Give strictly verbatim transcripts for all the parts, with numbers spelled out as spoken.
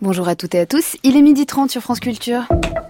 Bonjour à toutes et à tous, il est midi trente sur France Culture.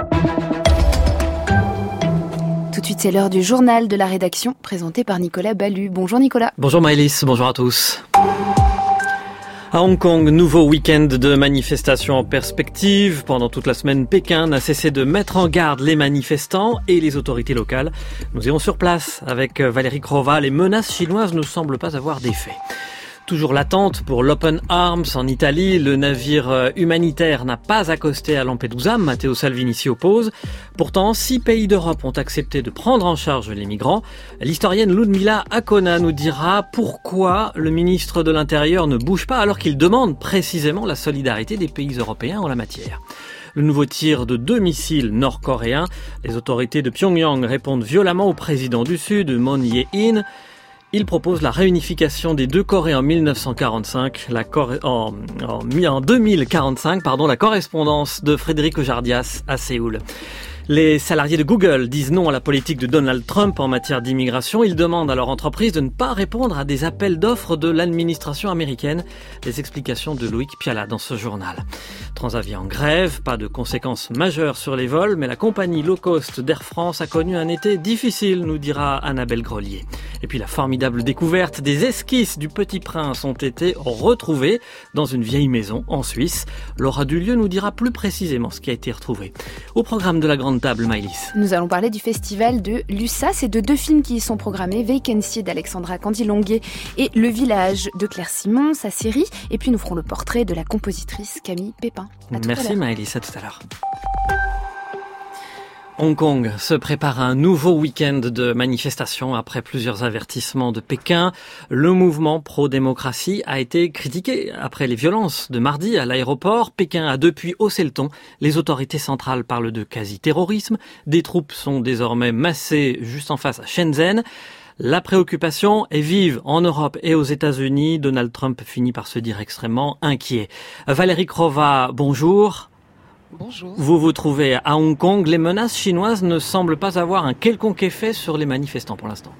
Tout de suite, c'est l'heure du journal de la rédaction, présenté par Nicolas Ballu. Bonjour Nicolas. Bonjour Maëlys, bonjour à tous. À Hong Kong, nouveau week-end de manifestations en perspective. Pendant toute la semaine, Pékin n'a cessé de mettre en garde les manifestants et les autorités locales. Nous irons sur place avec Valérie Crova. Les menaces chinoises ne semblent pas avoir d'effet. Toujours l'attente pour l'Open Arms en Italie. Le navire humanitaire n'a pas accosté à Lampedusa. Matteo Salvini s'y oppose. Pourtant, six pays d'Europe ont accepté de prendre en charge les migrants. L'historienne Ludmila Akona nous dira pourquoi le ministre de l'Intérieur ne bouge pas alors qu'il demande précisément la solidarité des pays européens en la matière. Le nouveau tir de deux missiles nord-coréens. Les autorités de Pyongyang répondent violemment au président du Sud, Moon Jae-in. Il propose la réunification des deux Corées en mille neuf cent quarante-cinq, la Corée, en, en, en deux mille quarante-cinq, pardon, la correspondance de Frédéric Ojardias à Séoul. Les salariés de Google disent non à la politique de Donald Trump en matière d'immigration. Ils demandent à leur entreprise de ne pas répondre à des appels d'offres de l'administration américaine. Les explications de Loïc Piala dans ce journal. Transavia en grève, pas de conséquences majeures sur les vols, mais la compagnie low cost d'Air France a connu un été difficile, nous dira Annabelle Grelier. Et puis la formidable découverte des esquisses du Petit Prince ont été retrouvées dans une vieille maison en Suisse. Laura Dulieu nous dira plus précisément ce qui a été retrouvé. Au programme de la grande table, Maëlys. Nous allons parler du festival de l'Ussas et de deux films qui y sont programmés, Vacancy d'Alexandra Candy-Longuet et Le Village de Claire Simon, sa série. Et puis nous ferons le portrait de la compositrice Camille Pépin. À Merci Maëlys, à tout à l'heure. Hong Kong se prépare à un nouveau week-end de manifestations après plusieurs avertissements de Pékin. Le mouvement pro-démocratie a été critiqué après les violences de mardi à l'aéroport. Pékin a depuis haussé le ton. Les autorités centrales parlent de quasi-terrorisme. Des troupes sont désormais massées juste en face à Shenzhen. La préoccupation est vive en Europe et aux États-Unis. Donald Trump finit par se dire extrêmement inquiet. Valérie Crova, bonjour. Bonjour. Vous vous trouvez à Hong Kong. Les menaces chinoises ne semblent pas avoir un quelconque effet sur les manifestants pour l'instant.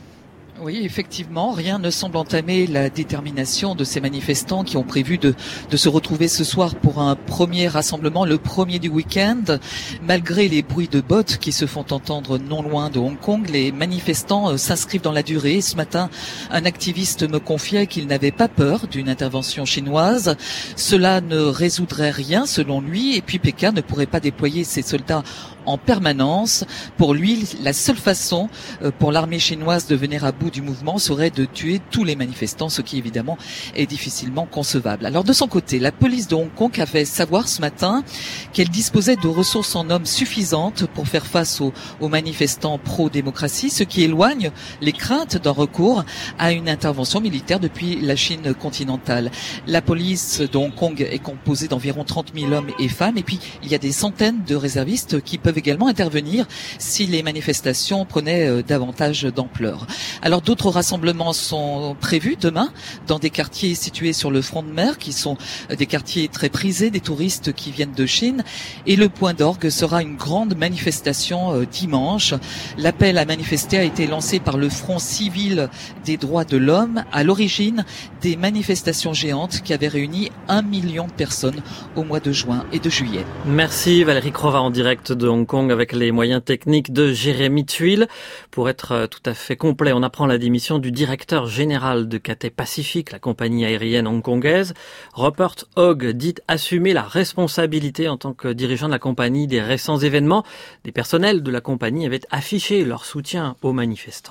Oui, effectivement, rien ne semble entamer la détermination de ces manifestants qui ont prévu de, de se retrouver ce soir pour un premier rassemblement, le premier du week-end. Malgré les bruits de bottes qui se font entendre non loin de Hong Kong, les manifestants s'inscrivent dans la durée. Ce matin, un activiste me confiait qu'il n'avait pas peur d'une intervention chinoise. Cela ne résoudrait rien selon lui, et puis Pékin ne pourrait pas déployer ses soldats en permanence. Pour lui, la seule façon pour l'armée chinoise de venir à bout du mouvement serait de tuer tous les manifestants, ce qui évidemment est difficilement concevable. Alors de son côté, la police de Hong Kong a fait savoir ce matin qu'elle disposait de ressources en hommes suffisantes pour faire face aux, aux manifestants pro-démocratie, ce qui éloigne les craintes d'un recours à une intervention militaire depuis la Chine continentale. La police de Hong Kong est composée d'environ trente mille hommes et femmes, et puis il y a des centaines de réservistes qui peuvent également intervenir si les manifestations prenaient euh, davantage d'ampleur. Alors d'autres rassemblements sont prévus demain dans des quartiers situés sur le front de mer qui sont euh, des quartiers très prisés des touristes qui viennent de Chine, et le point d'orgue sera une grande manifestation euh, dimanche. L'appel à manifester a été lancé par le Front civil des droits de l'homme, à l'origine des manifestations géantes qui avaient réuni un million de personnes au mois de juin et de juillet. Merci Valérie Crova en direct de Hong Kong avec les moyens techniques de Jérémy Tuile. Pour être tout à fait complet, on apprend la démission du directeur général de Cathay Pacific, la compagnie aérienne hongkongaise. Rupert Hogg dit assumer la responsabilité en tant que dirigeant de la compagnie des récents événements. Des personnels de la compagnie avaient affiché leur soutien aux manifestants.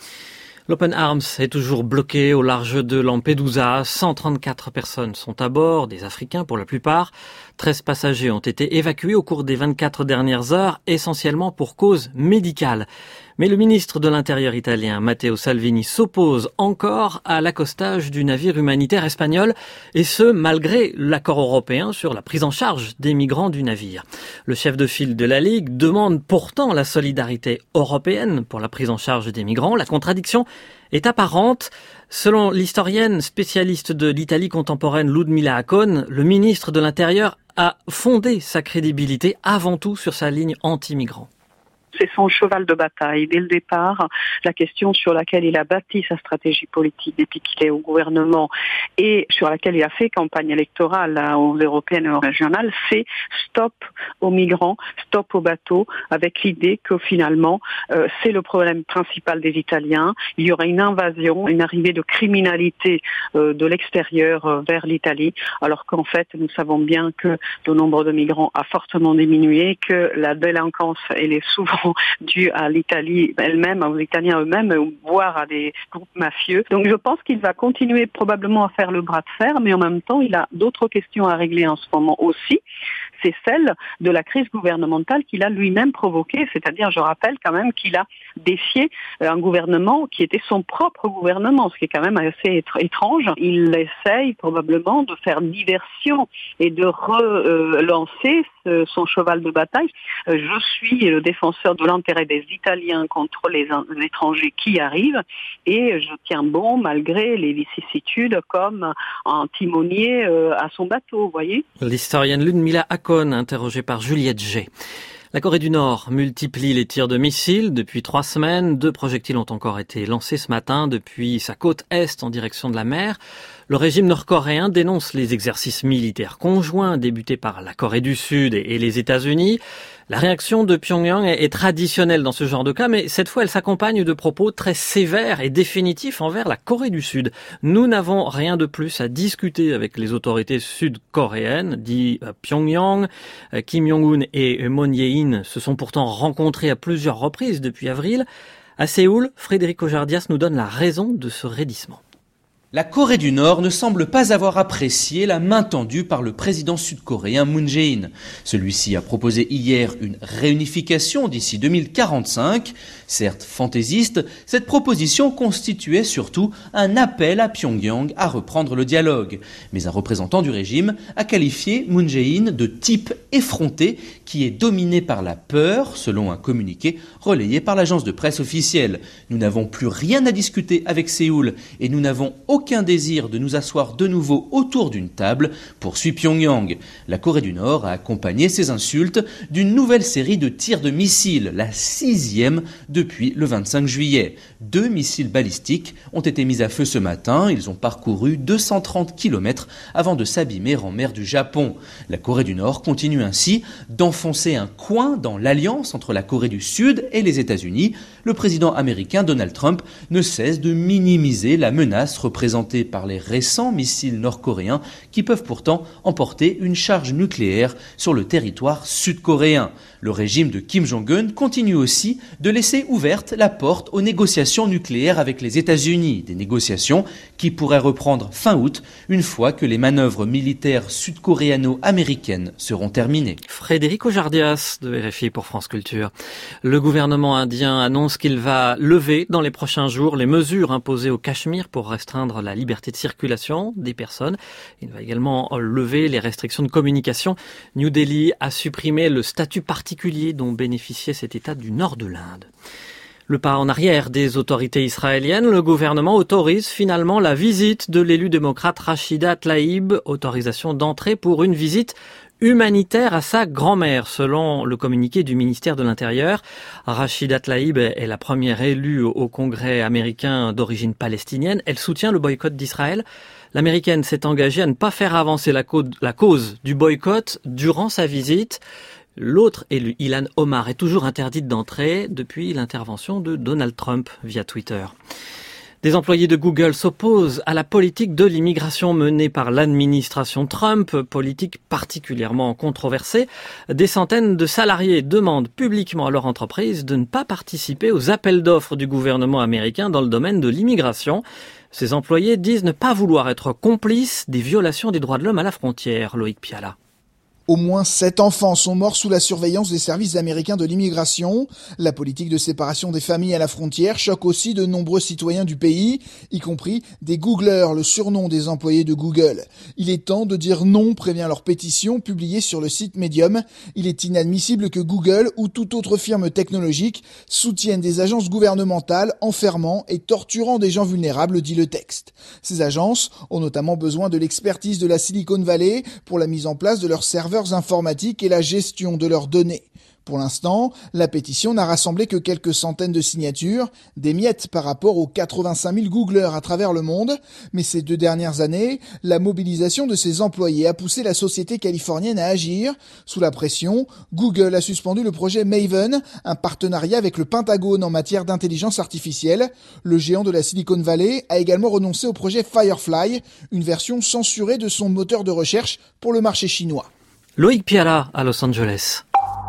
L'Open Arms est toujours bloqué au large de Lampedusa. cent trente-quatre personnes sont à bord, des Africains pour la plupart. treize passagers ont été évacués au cours des vingt-quatre dernières heures, essentiellement pour cause médicale. Mais le ministre de l'Intérieur italien, Matteo Salvini, s'oppose encore à l'accostage du navire humanitaire espagnol, et ce, malgré l'accord européen sur la prise en charge des migrants du navire. Le chef de file de la Ligue demande pourtant la solidarité européenne pour la prise en charge des migrants. La contradiction est apparente. Selon l'historienne spécialiste de l'Italie contemporaine Ludmila Akon, le ministre de l'Intérieur a fondé sa crédibilité avant tout sur sa ligne anti-migrants. C'est son cheval de bataille. Dès le départ, la question sur laquelle il a bâti sa stratégie politique depuis qu'il est au gouvernement et sur laquelle il a fait campagne électorale aux européennes et aux régionales, c'est stop aux migrants, stop aux bateaux, avec l'idée que finalement, euh, c'est le problème principal des Italiens. Il y aura une invasion, une arrivée de criminalité euh, de l'extérieur euh, vers l'Italie, alors qu'en fait, nous savons bien que le nombre de migrants a fortement diminué, que la délinquance, elle est souvent due à l'Italie elle-même, aux Italiens eux-mêmes, voire à des groupes mafieux. Donc je pense qu'il va continuer probablement à faire le bras de fer, mais en même temps, il a d'autres questions à régler en ce moment aussi. C'est celle de la crise gouvernementale qu'il a lui-même provoquée, c'est-à-dire, je rappelle quand même qu'il a défié un gouvernement qui était son propre gouvernement, ce qui est quand même assez étrange. Il essaye probablement de faire diversion et de relancer son cheval de bataille. Je suis le défenseur de l'intérêt des Italiens contre les étrangers qui arrivent et je tiens bon malgré les vicissitudes comme un timonier à son bateau, vous voyez. L'historienne Ludmila Akon, interrogée par Juliette G. La Corée du Nord multiplie les tirs de missiles depuis trois semaines. Deux projectiles ont encore été lancés ce matin depuis sa côte est en direction de la mer. Le régime nord-coréen dénonce les exercices militaires conjoints débutés par la Corée du Sud et les États-Unis. La réaction de Pyongyang est traditionnelle dans ce genre de cas, mais cette fois elle s'accompagne de propos très sévères et définitifs envers la Corée du Sud. Nous n'avons rien de plus à discuter avec les autorités sud-coréennes, dit Pyongyang. Kim Jong-un et Moon Jae-in se sont pourtant rencontrés à plusieurs reprises depuis avril. À Séoul, Frédéric Ojardias nous donne la raison de ce raidissement. La Corée du Nord ne semble pas avoir apprécié la main tendue par le président sud-coréen Moon Jae-in. Celui-ci a proposé hier une réunification d'ici deux mille quarante-cinq. Certes fantaisiste, cette proposition constituait surtout un appel à Pyongyang à reprendre le dialogue. Mais un représentant du régime a qualifié Moon Jae-in de type effronté qui est dominé par la peur, selon un communiqué relayé par l'agence de presse officielle. Nous n'avons plus rien à discuter avec Séoul et nous n'avons aucun Aucun désir de nous asseoir de nouveau autour d'une table, poursuit Pyongyang. La Corée du Nord a accompagné ces insultes d'une nouvelle série de tirs de missiles, la sixième depuis le vingt-cinq juillet. Deux missiles balistiques ont été mis à feu ce matin. Ils ont parcouru deux cent trente kilomètres avant de s'abîmer en mer du Japon. La Corée du Nord continue ainsi d'enfoncer un coin dans l'alliance entre la Corée du Sud et les États-Unis. Le président américain Donald Trump ne cesse de minimiser la menace représentée par les récents missiles nord-coréens qui peuvent pourtant emporter une charge nucléaire sur le territoire sud-coréen. Le régime de Kim Jong-un continue aussi de laisser ouverte la porte aux négociations nucléaires avec les États-Unis, des négociations qui pourraient reprendre fin août une fois que les manœuvres militaires sud-coréano-américaines seront terminées. Frédéric Ojardias de R F I pour France Culture. Le gouvernement indien annonce qu'il va lever dans les prochains jours les mesures imposées au Cachemire pour restreindre la liberté de circulation des personnes. Il va également lever les restrictions de communication. New Delhi a supprimé le statut particulier dont bénéficiait cet État du nord de l'Inde. Le pas en arrière des autorités israéliennes, le gouvernement autorise finalement la visite de l'élu démocrate Rachida Tlaib, autorisation d'entrée pour une visite humanitaire à sa grand-mère, selon le communiqué du ministère de l'Intérieur. Rachida Tlaib est la première élue au Congrès américain d'origine palestinienne. Elle soutient le boycott d'Israël. L'américaine s'est engagée à ne pas faire avancer la cause, la cause du boycott durant sa visite. L'autre élu, Ilhan Omar, est toujours interdite d'entrée depuis l'intervention de Donald Trump via Twitter. Des employés de Google s'opposent à la politique de l'immigration menée par l'administration Trump, politique particulièrement controversée. Des centaines de salariés demandent publiquement à leur entreprise de ne pas participer aux appels d'offres du gouvernement américain dans le domaine de l'immigration. Ces employés disent ne pas vouloir être complices des violations des droits de l'homme à la frontière. Loïc Piala. Au moins sept enfants sont morts sous la surveillance des services américains de l'immigration. La politique de séparation des familles à la frontière choque aussi de nombreux citoyens du pays, y compris des Googlers, le surnom des employés de Google. Il est temps de dire non, prévient leur pétition publiée sur le site Medium. Il est inadmissible que Google ou toute autre firme technologique soutienne des agences gouvernementales enfermant et torturant des gens vulnérables, dit le texte. Ces agences ont notamment besoin de l'expertise de la Silicon Valley pour la mise en place de leurs serveurs informatiques et la gestion de leurs données. Pour l'instant, la pétition n'a rassemblé que quelques centaines de signatures, des miettes par rapport aux quatre-vingt-cinq mille Googleurs à travers le monde. Mais ces deux dernières années, la mobilisation de ses employés a poussé la société californienne à agir. Sous la pression, Google a suspendu le projet Maven, un partenariat avec le Pentagone en matière d'intelligence artificielle. Le géant de la Silicon Valley a également renoncé au projet Firefly, une version censurée de son moteur de recherche pour le marché chinois. Loïc Piala à Los Angeles.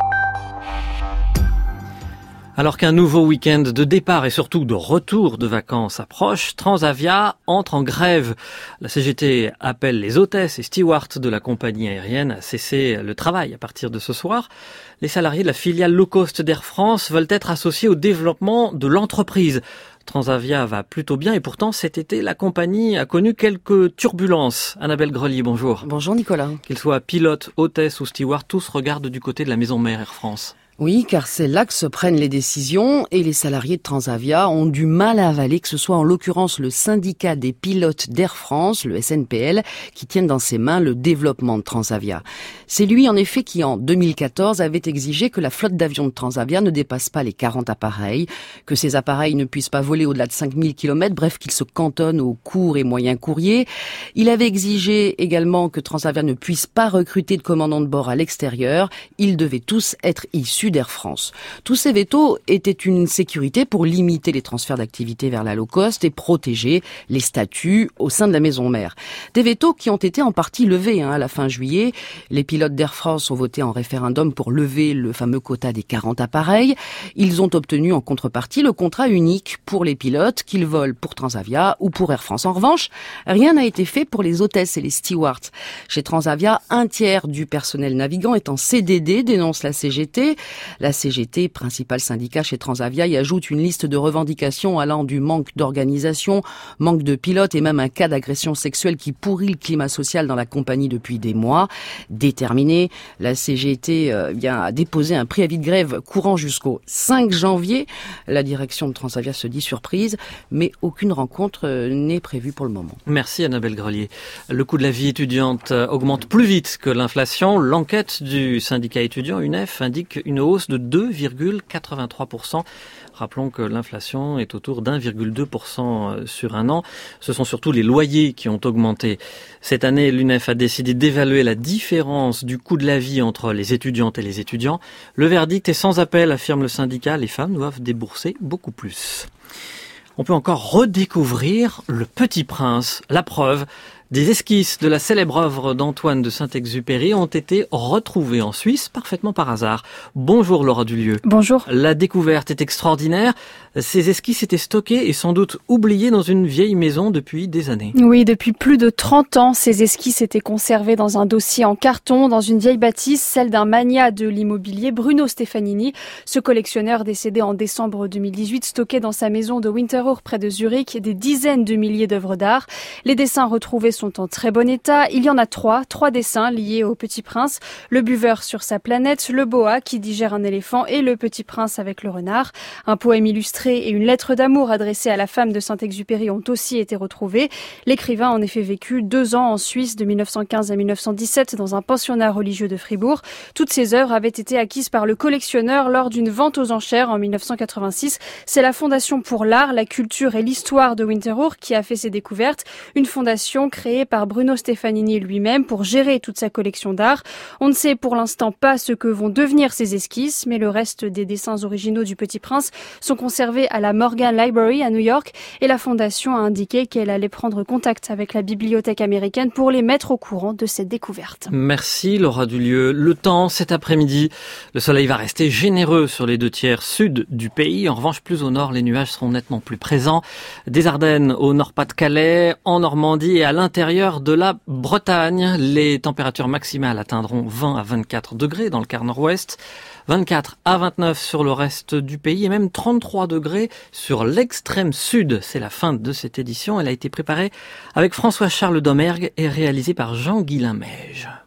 Alors qu'un nouveau week-end de départ et surtout de retour de vacances approche, Transavia entre en grève. La C G T appelle les hôtesses et stewards de la compagnie aérienne à cesser le travail à partir de ce soir. Les salariés de la filiale low cost d'Air France veulent être associés au développement de l'entreprise. Transavia va plutôt bien et pourtant cet été, la compagnie a connu quelques turbulences. Annabelle Grelier, bonjour. Bonjour Nicolas. Qu'ils soient pilotes, hôtesses ou stewards, tous regardent du côté de la maison mère Air France. Oui, car c'est là que se prennent les décisions et les salariés de Transavia ont du mal à avaler que ce soit en l'occurrence le syndicat des pilotes d'Air France, le S N P L, qui tienne dans ses mains le développement de Transavia. C'est lui en effet qui en deux mille quatorze avait exigé que la flotte d'avions de Transavia ne dépasse pas les quarante appareils, que ces appareils ne puissent pas voler au-delà de cinq mille kilomètres, bref qu'ils se cantonnent aux courts et moyens courriers. Il avait exigé également que Transavia ne puisse pas recruter de commandants de bord à l'extérieur. Ils devaient tous être issus d'Air France. Tous ces vétos étaient une sécurité pour limiter les transferts d'activités vers la low cost et protéger les statuts au sein de la maison mère. Des vétos qui ont été en partie levés hein, à la fin juillet. Les pilotes d'Air France ont voté en référendum pour lever le fameux quota des quarante appareils. Ils ont obtenu en contrepartie le contrat unique pour les pilotes, qu'ils volent pour Transavia ou pour Air France. En revanche, rien n'a été fait pour les hôtesses et les stewards. Chez Transavia, un tiers du personnel navigant est en C D D, dénonce la C G T. La C G T, principal syndicat chez Transavia, y ajoute une liste de revendications allant du manque d'organisation, manque de pilotes et même un cas d'agression sexuelle qui pourrit le climat social dans la compagnie depuis des mois. Déterminée, la C G T euh, vient à déposer un préavis de grève courant jusqu'au cinq janvier. La direction de Transavia se dit surprise, mais aucune rencontre euh, n'est prévue pour le moment. Merci Annabelle Grelier. Le coût de la vie étudiante augmente plus vite que l'inflation. L'enquête du syndicat étudiant U N E F indique une hausse de deux virgule quatre-vingt-trois pour cent. Rappelons que l'inflation est autour d'un virgule deux pour cent sur un an. Ce sont surtout les loyers qui ont augmenté. Cette année, l'U N E F a décidé d'évaluer la différence du coût de la vie entre les étudiantes et les étudiants. Le verdict est sans appel, affirme le syndicat. Les femmes doivent débourser beaucoup plus. On peut encore redécouvrir Le Petit Prince. La preuve, des esquisses de la célèbre œuvre d'Antoine de Saint-Exupéry ont été retrouvées en Suisse, parfaitement par hasard. Bonjour Laura Dulieu. Bonjour. La découverte est extraordinaire. Ces esquisses étaient stockées et sans doute oubliées dans une vieille maison depuis des années. Oui, depuis plus de trente ans, ces esquisses étaient conservées dans un dossier en carton, dans une vieille bâtisse, celle d'un magnat de l'immobilier, Bruno Stefanini. Ce collectionneur décédé en décembre deux mille dix-huit stockait dans sa maison de Winterthur près de Zurich des dizaines de milliers d'œuvres d'art. Les dessins retrouvés sont en très bon état. Il y en a trois, trois dessins liés au Petit Prince. Le buveur sur sa planète, le boa qui digère un éléphant et le Petit Prince avec le renard. Un poème illustré et une lettre d'amour adressée à la femme de Saint-Exupéry ont aussi été retrouvés. L'écrivain a en effet vécu deux ans en Suisse de mille neuf cent quinze à mille neuf cent dix-sept dans un pensionnat religieux de Fribourg. Toutes ces œuvres avaient été acquises par le collectionneur lors d'une vente aux enchères en mille neuf cent quatre-vingt-six. C'est la Fondation pour l'art, la culture et l'histoire de Winterthur qui a fait ces découvertes. Une fondation créée par Bruno Stefanini lui-même pour gérer toute sa collection d'art. On ne sait pour l'instant pas ce que vont devenir ces esquisses, mais le reste des dessins originaux du Petit Prince sont conservés à la Morgan Library à New York et la fondation a indiqué qu'elle allait prendre contact avec la bibliothèque américaine pour les mettre au courant de cette découverte. Merci Laura Dulieu. Le temps cet après-midi, le soleil va rester généreux sur les deux tiers sud du pays. En revanche, plus au nord, les nuages seront nettement plus présents. Des Ardennes au Nord-Pas-de-Calais, en Normandie et à l'intérieur de la Bretagne. Les températures maximales atteindront vingt à vingt-quatre degrés dans le quart nord-ouest, vingt-quatre à vingt-neuf sur le reste du pays et même trente-trois degrés sur l'extrême sud. C'est la fin de cette édition. Elle a été préparée avec François-Charles Domergue et réalisée par Jean-Guilain Meige.